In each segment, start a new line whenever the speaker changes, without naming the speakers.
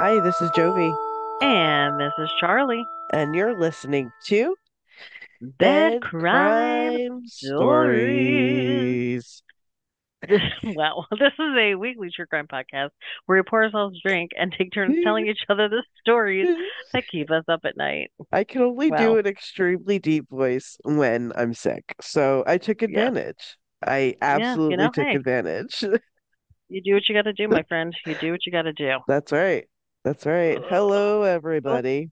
Hi, this is Jovi,
And this is Charlie.
and you're listening to
Bad
Bed
crime
Crime
stories.
Stories.
Well, this is a weekly true crime podcast where we pour ourselves a drink and take turns telling each other the stories that keep us up at night.
I can only do
Well,
an extremely deep voice when I'm sick, so I took
yes.
advantage. I
Yeah,
absolutely took
hey,
advantage.
you do what you got to do, my friend. You do what you got to do.
That's right. That's right. Hello,
Oh,
everybody.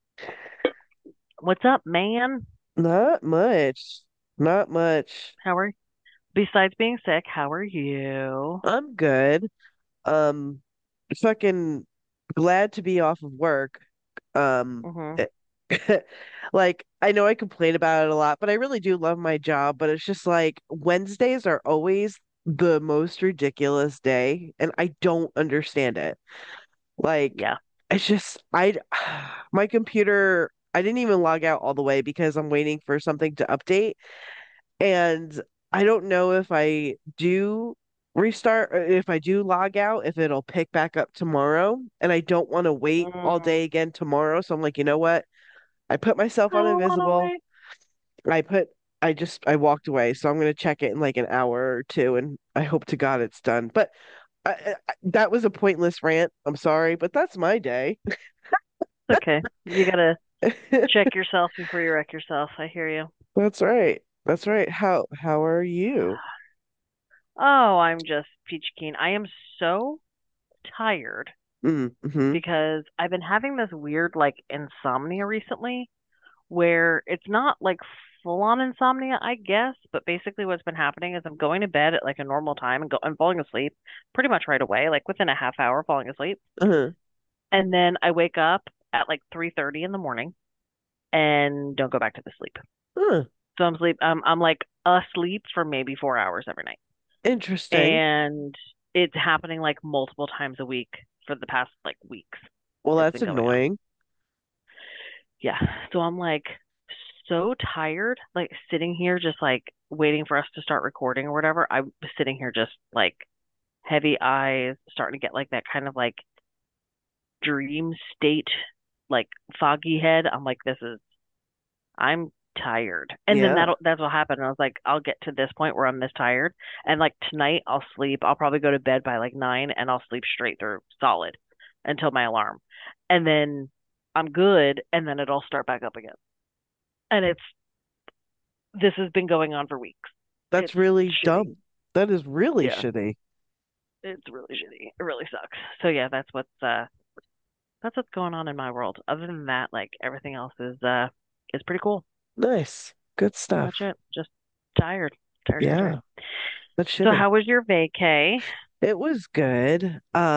what's up, man?
Not much. Not much.
How are Besides being sick, how are you?
I'm good. Um, fucking glad to be off of work.
Mm-hmm.
It- like I know I complain about it a lot, but I really do love my job, but it's just like Wednesdays are always the most ridiculous day, and I don't understand it. Like
Yeah.
it's just I my computer I didn't even log out all the way because I'm waiting for something to update. And I don't know if I do restart or if I do log out, if it'll pick back up tomorrow. And I don't want to wait all
Mm,
day again tomorrow. So I'm like, you know what? I put myself
I
on
don't want to
invisible.
wait.
I put, I walked away. So I'm going to check it in like an hour or two. And I hope to God it's done. But that was a pointless rant. I'm sorry, but that's my day.
It's okay. You gotta check yourself before you wreck yourself. I hear you.
That's right. That's right. How are you?
Oh, I'm just peachy keen. I am so tired
Mm-hmm.
because I've been having this weird like insomnia recently where it's not like full on insomnia, I guess, but basically what's been happening is I'm going to bed at like a normal time and I'm falling asleep pretty much right away, like within a half hour falling asleep.
Uh-huh.
And then I wake up at like 3:30 in the morning and don't go back to the sleep.
Huh.
So I'm like asleep for maybe 4 hours every night.
Interesting.
And it's happening like multiple times a week for the past like weeks.
Well,
It's
that's
been going on.
annoying.
Yeah. So I'm like so tired, like sitting here just like waiting for us to start recording or whatever. I was sitting here just like heavy eyes, starting to get like that kind of like dream state, like foggy head. I'm like, I'm tired. And then
Yeah.
that's what happened. I was like, I'll get to this point where I'm this tired. And like tonight I'll sleep. I'll probably go to bed by like 9 and I'll sleep straight through solid until my alarm. And then I'm good and then it'll start back up again. And this has been going on for weeks.
That's
It's
really
shitty.
dumb. That is really
Yeah,
shitty.
it's really shitty. It really sucks. So yeah, that's what's going on in my world. Other than that, like everything else is pretty cool.
Nice. Good
Pretty much
stuff.
it. Just tired. Tired, tired, tired.
Yeah. That's
So
shitty.
how was your vacay?
It was good.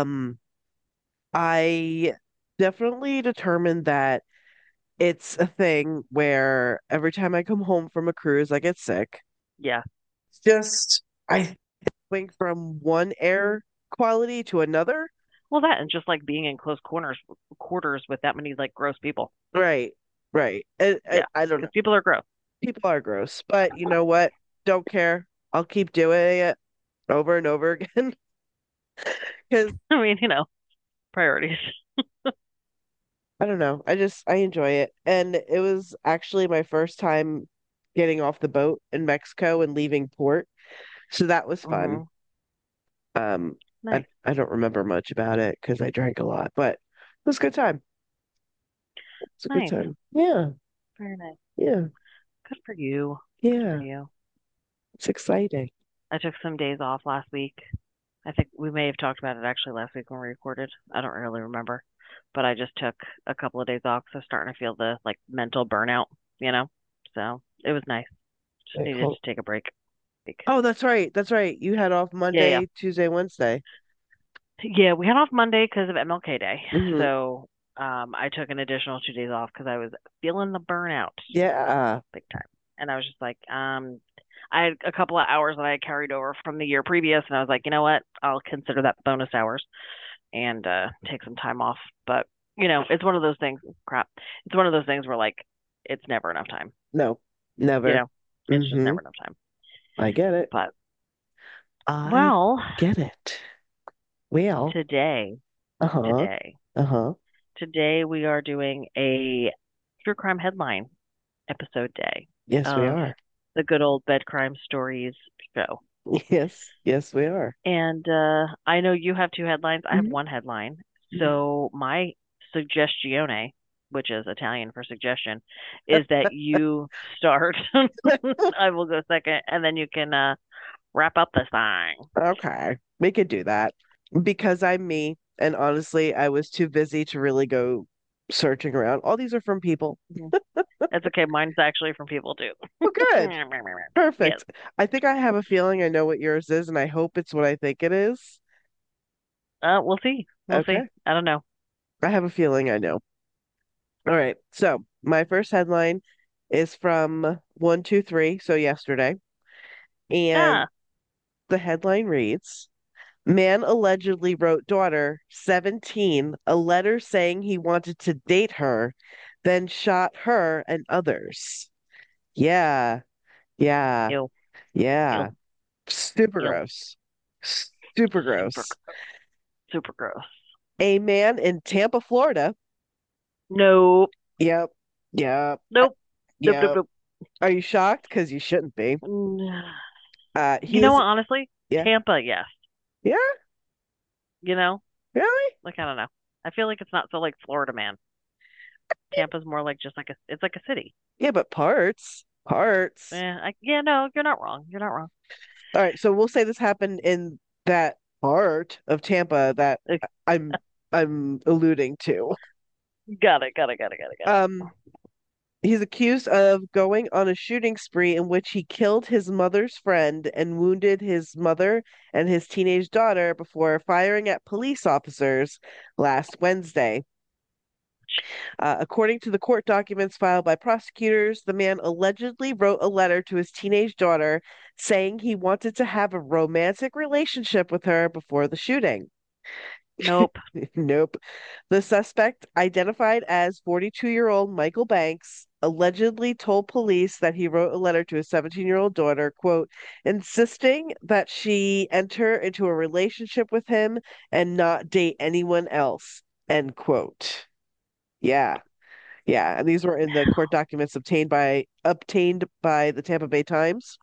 I definitely determined that it's a thing where every time I come home from a cruise, I get sick.
Yeah.
It's just I think from one air quality to another.
Well, that and just like being in close quarters with that many like gross people.
Right. Right.
Yeah,
I don't know.
because people are gross.
People are gross, but you know what? Don't care. I'll keep doing it over and over again because
I mean, priorities.
I don't know. I enjoy it. And it was actually my first time getting off the boat in Mexico and leaving port. So that was fun.
Hmm.
Um
Nice,
I don't remember much about it because I drank a lot, but it was a good time. It's a good
nice,
time. Yeah.
very nice.
Yeah.
Good for you. Good for
Yeah.
you.
It's exciting.
I took some days off last week. I think we may have talked about it actually last week when we recorded. I don't really remember, but I just took a couple of days off. So starting to feel the like mental burnout, you know. So it was nice. Just
Wait,
needed
hold.
to take a break.
Oh, that's right. That's right. You had off
Yeah, yeah.
Monday, Tuesday, Wednesday.
Yeah, we had off Monday because of MLK Day.
Hmm.
So I took an additional 2 days off because I was feeling the burnout
Yeah.
big time. And I was just like, I had a couple of hours that I had carried over from the year previous, and I was like, you know what? I'll consider that bonus hours and take some time off. But, it's one of those things, crap. It's one of those things where, like, it's never enough time,
No,
you
never.
know? It's just
Hmm.
never enough time.
I get it.
But,
I
well,
get it. Well,
today,
uh-huh.
today.
Uh-huh.
Today we are doing a true crime headline episode day
Yes, we
of
are.
the good old bed crime stories show.
Yes, yes, we are.
And I know you have two headlines. I have
Mhm.
one headline. So my suggestione, which is Italian for suggestion, is that you start. I will go second, and then you can wrap up this thing.
Okay, we could do that because I'm me, and honestly, I was too busy to really go searching around. All these are from people.
Mhm. It's okay. Mine's actually from people too.
Oh, good.
Yes.
Perfect. I think I have a feeling I know what yours is, and I hope it's what I think it is.
We'll see. We'll see.
Okay.
I don't know.
I have a feeling I know. All right. So my first headline is from 123, so yesterday. And
Ah,
the headline reads, Man allegedly wrote daughter, 17, a letter saying he wanted to date her, then shot her and others. Yeah, yeah,
ew, ew,
yeah. Super
ew.
gross. Super
Super,
gross.
super gross.
A man in Tampa, Florida.
Nope,
Yep, yep,
nope, nope, nope,
yep.
nope.
Are you shocked? Because you shouldn't be.
Mm, You
He
know
is,
what? Honestly,
yeah,
Tampa, yes.
yeah,
You know,
really?
like I don't know. I feel like it's not so like Florida man. Tampa's more like just like it's like a city.
Yeah, but parts.
Yeah, no, you're not wrong. You're not wrong.
All right, so we'll say this happened in that part of Tampa that I'm I'm alluding to.
Got it, got it, got it, got it, got it.
Um, he's accused of going on a shooting spree in which he killed his mother's friend and wounded his mother and his teenage daughter before firing at police officers last Wednesday. According to the court documents filed by prosecutors, the man allegedly wrote a letter to his teenage daughter saying he wanted to have a romantic relationship with her before the shooting.
Nope.
Nope. The suspect, identified as 42-year-old Michael Banks, allegedly told police that he wrote a letter to his 17-year-old daughter, quote, insisting that she enter into a relationship with him and not date anyone else, end quote. Yeah. Yeah, and these were in the court documents obtained by the Tampa Bay Times.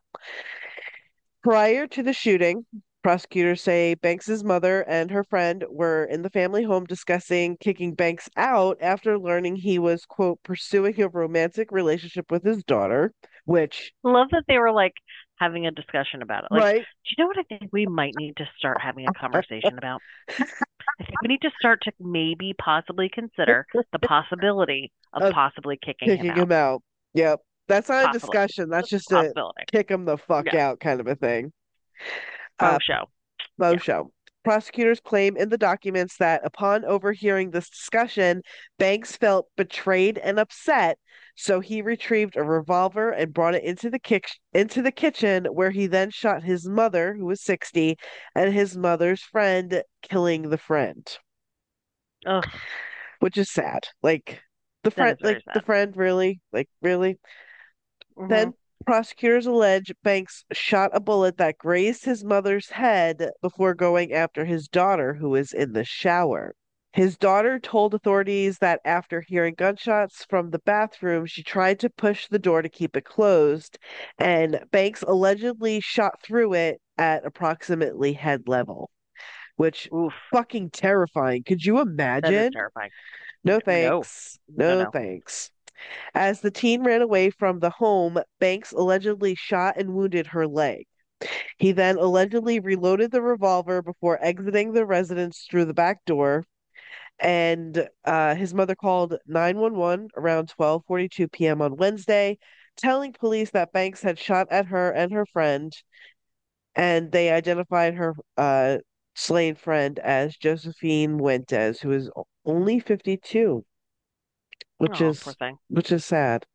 Prior to the shooting, prosecutors say Banks's mother and her friend were in the family home discussing kicking Banks out after learning he was, quote, pursuing a romantic relationship with his daughter, which,
Love that they were like having a discussion about it. Like,
right?
do you know what I think we might need to start having a conversation about? I think we need to start to maybe possibly consider the possibility of
Of
possibly kicking him
kicking
out.
him out. Yep. That's not a
Possibly.
discussion. That's
Just
just
a
a
possibility.
kick him the fuck
Yeah.
out kind of a thing. Uh,
Faux show.
Faux
Yeah.
show. Prosecutors claim in the documents that upon overhearing this discussion, Banks felt betrayed and upset, so he retrieved a revolver and brought it into the kitchen, where he then shot his mother, who was 60, and his mother's friend, killing the friend,
Ugh,
which is sad.
that is very
The
sad.
friend, really, really.
Hmm.
Then prosecutors allege Banks shot a bullet that grazed his mother's head before going after his daughter, who was in the shower. His daughter told authorities that after hearing gunshots from the bathroom, she tried to push the door to keep it closed, and Banks allegedly shot through it at approximately head level, which
Oof.
fucking terrifying. Could you
That is
imagine?
terrifying.
No
No.
thanks.
No,
No
no.
thanks. As the teen ran away from the home, Banks allegedly shot and wounded her leg. He then allegedly reloaded the revolver before exiting the residence through the back door. And his mother called 911 around 12:42 p.m. on Wednesday, telling police that Banks had shot at her and her friend, and they identified her slain friend as Josephine Fuentes, who is only 52, which
Oh, poor
is
thing.
which is sad.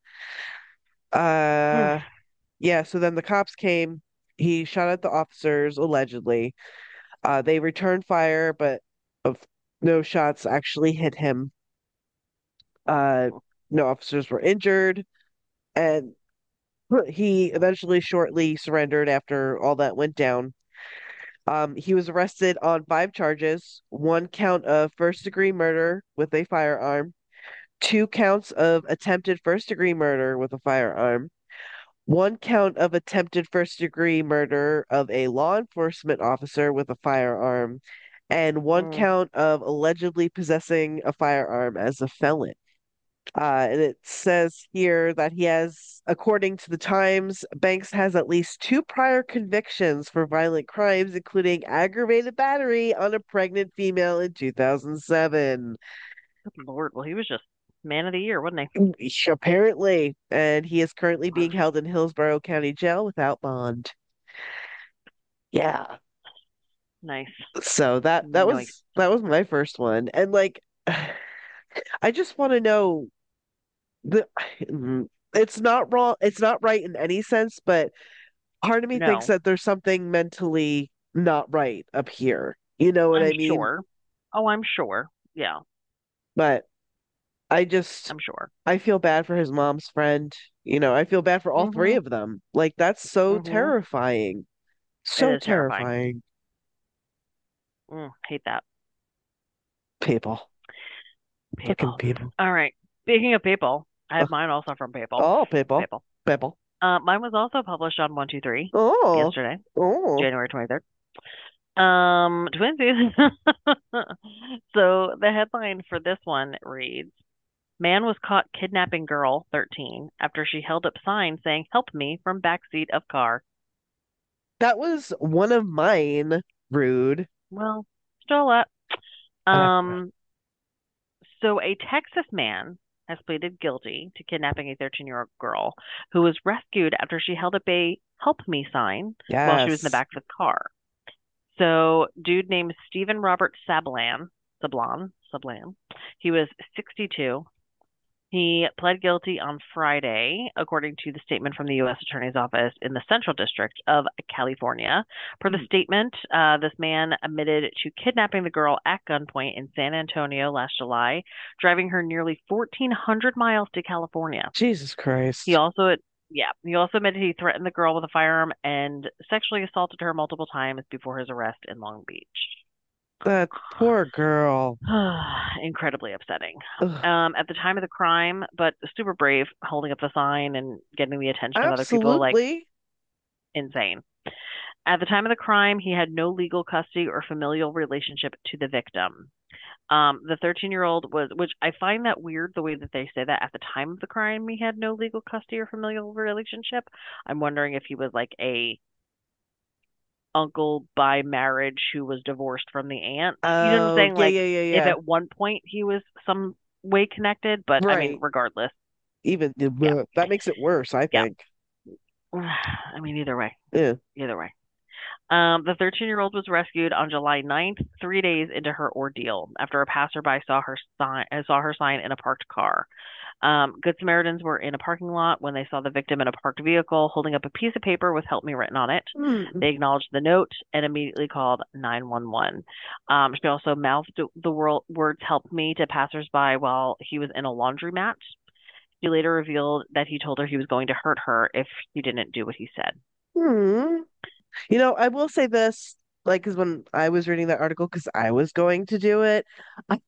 Hmm.
Uh Yeah, so then the cops came. He shot at the officers, allegedly. They returned fire, but of no shots actually hit him. Uh, no officers were injured, and he eventually shortly surrendered after all that went down. He was arrested on 5 charges: one count of first-degree murder with a firearm, 2 counts of attempted first-degree murder with a firearm, one count of attempted first-degree murder of a law enforcement officer with a firearm, and one
Mm,
count of allegedly possessing a firearm as a felon. And it says here that he has, according to the Times, Banks has at least 2 prior convictions for violent crimes, including aggravated battery on a pregnant female in 2007.
good Lord. Well, he was just man of the year, wasn't he?
Apparently, and he is currently being held in Hillsborough County Jail without bond. Yeah.
Nice.
So that
Nice.
was my first one. And like I just want to know the it's not wrong, it's not right in any sense, but part of me thinks
No,
that there's something mentally not right up here. You know what
I'm
I mean?
sure. Oh, I'm sure. Yeah,
But I just
I'm sure.
I feel bad for his mom's friend. I feel bad for all three
Mhm.
of them. Like that's so
Mhm.
terrifying.
It
So
is terrifying.
terrifying.
Hate that.
People. Fucking
People.
people.
All right. Speaking of people, I
Ugh.
have mine also from People.
Oh, people.
People.
People.
Mine was also published on 123
Oh.
yesterday,
Oh.
January 23rd. Twinsies. So the headline for this one reads, Man was caught kidnapping girl 13 after she held up sign saying help me from backseat of car.
That was one of mine, rude.
Well, still up. Um, so a Texas man has pleaded guilty to kidnapping a 13-year-old girl who was rescued after she held up a help me sign while she was in the
Yes.
back of the car. So, dude named Stephen Robert Sablan. He was 62. He pled guilty on Friday, according to the statement from the U.S. Attorney's Office in the Central District of California. Per the statement, this man admitted to kidnapping the girl at gunpoint in San Antonio last July, driving her nearly 1,400 miles to California.
Jesus
He
Christ.
also, yeah, he also admitted he threatened the girl with a firearm and sexually assaulted her multiple times before his arrest in Long Beach.
That poor girl.
Incredibly upsetting.
Ugh.
At the time of the crime, but super brave, holding up the sign and getting the attention of other people, like
Absolutely.
insane. At the time of the crime, he had no legal custody or familial relationship to the victim. The 13-year-old was, which I find that weird the way that they say that at the time of the crime, he had no legal custody or familial relationship. I'm wondering if he was like a uncle by marriage who was divorced from the aunt. You know what I'm
Oh,
saying?
yeah,
Like
yeah, yeah,
if
yeah.
at one point he was some way connected, but I mean,
Right.
regardless,
Even
yeah,
that makes it worse, I
yeah.
think.
I mean, either way,
Yeah.
either way. The 13-year-old was rescued on July 9th, 3 days into her ordeal, after a passerby saw her sign in a parked car. Good Samaritans were in a parking lot when they saw the victim in a parked vehicle holding up a piece of paper with help me written on it.
Hmm.
They acknowledged the note and immediately called 911. She also mouthed the words help me to passersby while he was in a laundromat. He later revealed that he told her he was going to hurt her if he didn't do what he said.
Hmm. I will say this, like, because when I was reading that article, because I was going to do it, I,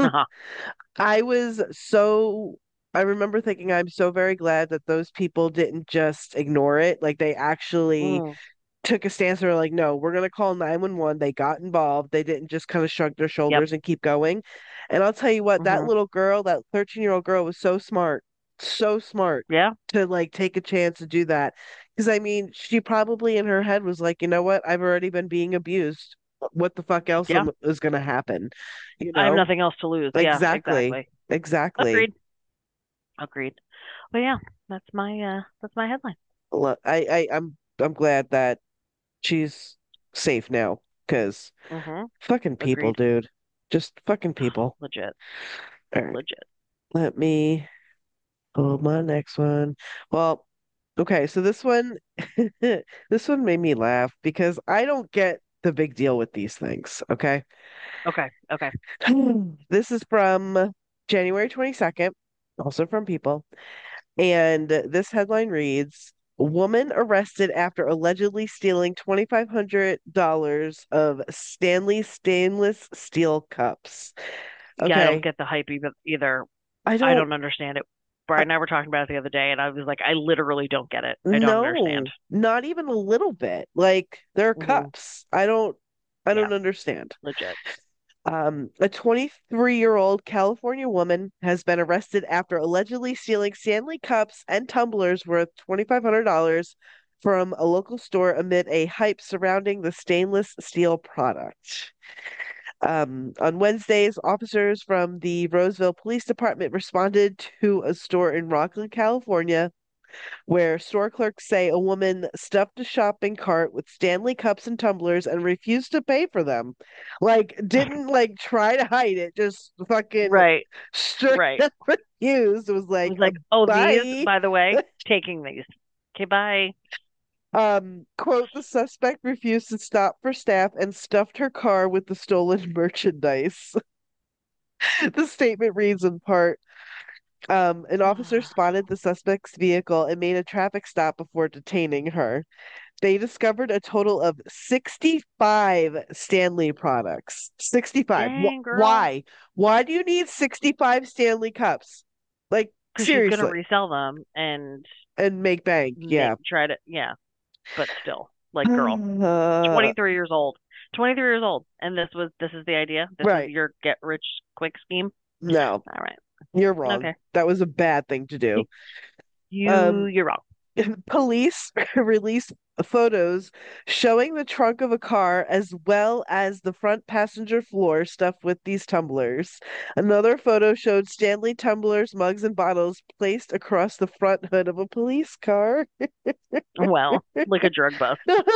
I was so, I remember thinking, I'm so very glad that those people didn't just ignore it. Like, they actually
Mm,
took a stance. They were like, no, we're going to call 911. They got involved. They didn't just kind of shrug their
yep.
shoulders and keep going. And I'll tell you what, that
Hmm.
little girl, that 13-year-old girl was so smart
Yeah.
to like take a chance to do that. Because I mean, she probably in her head was like, you know what? I've already been being abused. What the fuck else
Yeah.
is going to happen? You
I have
know?
nothing else to lose. Yeah,
Exactly.
exactly.
Exactly.
Agreed. Agreed. But yeah, that's my headline.
I'm glad that she's safe now. Because
Hmm.
fucking people,
Agreed.
dude. Just fucking people.
Legit.
All right.
Legit.
Let me pull my next one. Well, okay, so this one this one made me laugh because I don't get the big deal with these things, okay?
Okay. Okay.
This is from January 22nd, also from People, and this headline reads, Woman arrested after allegedly stealing $2,500 of Stanley stainless steel cups.
Yeah, I don't
Okay.
get the hype either.
I
I
don't
don't understand it. Brian
I,
and I were talking about it the other day, and I was like, I literally don't get it. I don't understand.
no, not even a little bit. Like they're
Hmm.
cups. I don't
Yeah,
understand.
legit.
A 23-year-old California woman has been arrested after allegedly stealing Stanley cups and tumblers worth $2,500 from a local store amid a hype surrounding the stainless steel product. On Wednesdays, officers from the Roseville Police Department responded to a store in Rockland, California, where store clerks say a woman stuffed a shopping cart with Stanley cups and tumblers and refused to pay for them. Like, didn't like try to hide it, just fucking
Right,
straight
right.
up refused. It was
It
like,
was like, oh, these,
bye.
by the way, taking these. Okay, bye.
Quote, the suspect refused to stop for staff and stuffed her car with the stolen merchandise. The statement reads in part, an officer spotted the suspect's vehicle and made a traffic stop before detaining her. They discovered a total of 65 Stanley products. 65.
Dang, girl.
Why? Why do you need 65 Stanley cups? Like,
Because she's gonna
seriously.
resell them and
And make bank. Yeah.
try to, yeah, but still, like, girl, 23 years old, 23 years old, and this is the idea. This is
Right.
your get rich quick scheme.
No,
All right,
you're wrong.
okay,
That was a bad thing to do.
Y- you're wrong.
Police released photos showing the trunk of a car as well as the front passenger floor stuffed with these tumblers. Another photo showed Stanley tumblers, mugs, and bottles placed across the front hood of a police car.
Well, like a drug bust.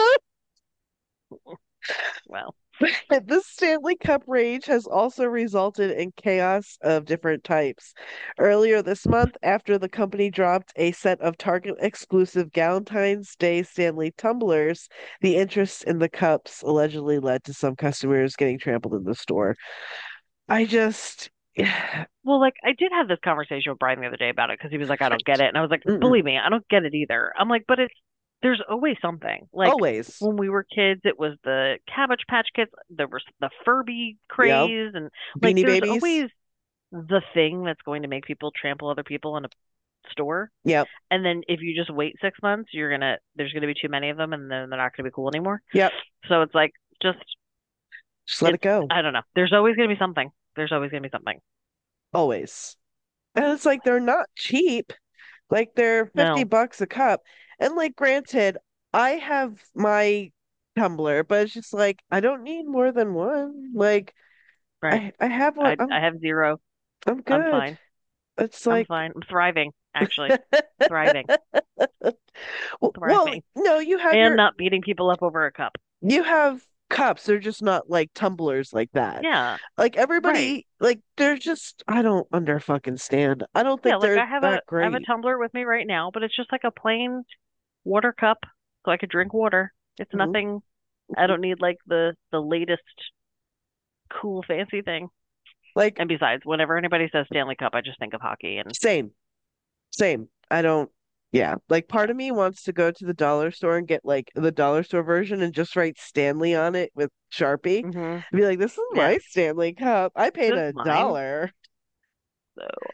Well,
The Stanley Cup rage has also resulted in chaos of different types. Earlier this month, after the company dropped a set of Target exclusive Valentine's Day Stanley tumblers, the interest in the cups allegedly led to some customers getting trampled in the store. I just,
well, like I did have this conversation with Brian the other day about it because he was like, I don't get it, and I was like,
mm-mm.
believe me, I don't get it either. I'm like, but it's there's always something. Like
Always.
when we were kids, it was the Cabbage Patch Kids, there was the Furby
Yep.
craze, and like
Beanie
there's
Babies.
always the thing that's going to make people trample other people in a store.
Yep.
And then if you just wait 6 months, there's gonna be too many of them, and then they're not gonna be cool anymore.
Yep.
So it's like just
Just let it
it's
go.
I don't know. There's always gonna be something. There's always gonna be something.
Always. And it's like they're not cheap. Like they're 50
No,
bucks a cup. And like granted, I have my tumbler, but it's just like I don't need more than one. Like
right.
I have one.
I have zero.
I'm
I'm
good.
fine.
It's
I'm
like
fine. I'm thriving, actually. Thriving.
well,
Thriving.
no, you have
And
your
not beating people up over a cup.
you have cups. They're just not like tumblers like that.
Yeah,
Like
right.
everybody, like they're just I don't under fucking stand. I don't
Yeah,
think
like
they're that
I have a
great.
tumbler with me right now, but it's just like a plain water cup so I could drink water. It's
Mhm.
nothing. I don't need like the latest cool fancy thing.
Like
And besides, whenever anybody says Stanley Cup, I just think of hockey and
same. Same. I don't, yeah. Like part
yeah.
of me wants to go to the dollar store and get like the dollar store version and just write Stanley on it with Sharpie
Mhm.
and be like, this is
Yeah.
my Stanley cup. I paid
This is
a
mine.
dollar.
So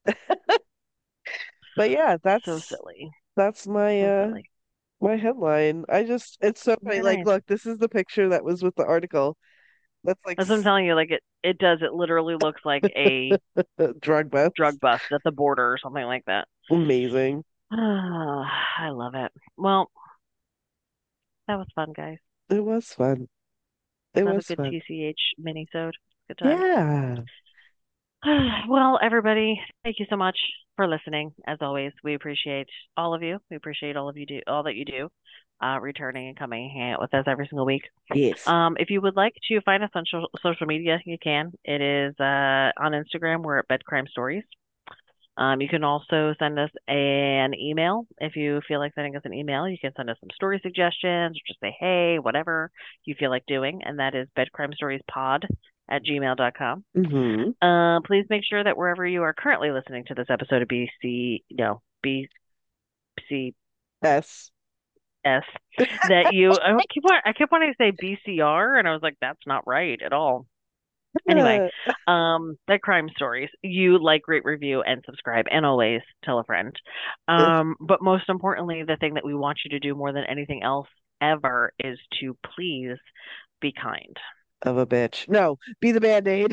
But yeah,
so
that's
silly.
that's my
So silly.
my headline. I just it's so funny.
Very
Like,
nice.
look, this is the picture that was with the article. That's like
That's what I'm telling you, like it does. It literally looks like a
drug bust.
drug bust at the border or something like that.
Amazing.
I love it. Well, that was fun, guys.
It was fun. It
Another
was
good
fun.
TCH mini-sode. Good times.
Yeah.
Well, everybody, thank you so much for listening. As always, we appreciate all of you. We appreciate all that you do, returning and coming and hanging out with us every single week.
Yes.
If you would like to find us on social media, you can. It is on Instagram. We're at Bed Crime Stories. You can also send us an email if you feel like sending us an email. You can send us some story suggestions or just say, hey, whatever you feel like doing. And that is bedcrimestoriespod@gmail.com.
Mm-hmm.
Please make sure that wherever you are currently listening to this episode of BC, no, BC,
S.
S. That I kept wanting to say BCR, and I was like, that's not right at all. Anyway,
Uh,
that crime stories. You like, rate, review, and subscribe, and always tell a friend. But most importantly, the thing that we want you to do more than anything else ever is to please be kind.
of a bitch. No, be the Band-Aid.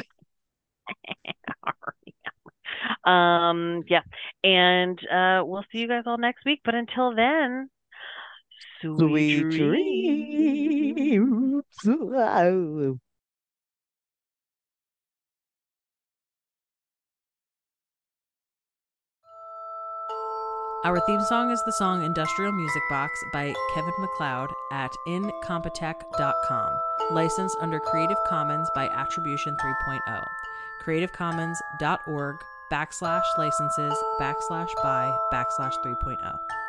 Yeah. And we'll see you guys all next week. But until then, sweet
Sweet
dreams.
dreams.
Our theme song is the song Industrial Music Box by Kevin MacLeod at incompetech.com. Licensed under Creative Commons by Attribution 3.0. creativecommons.org/licenses/by/3.0.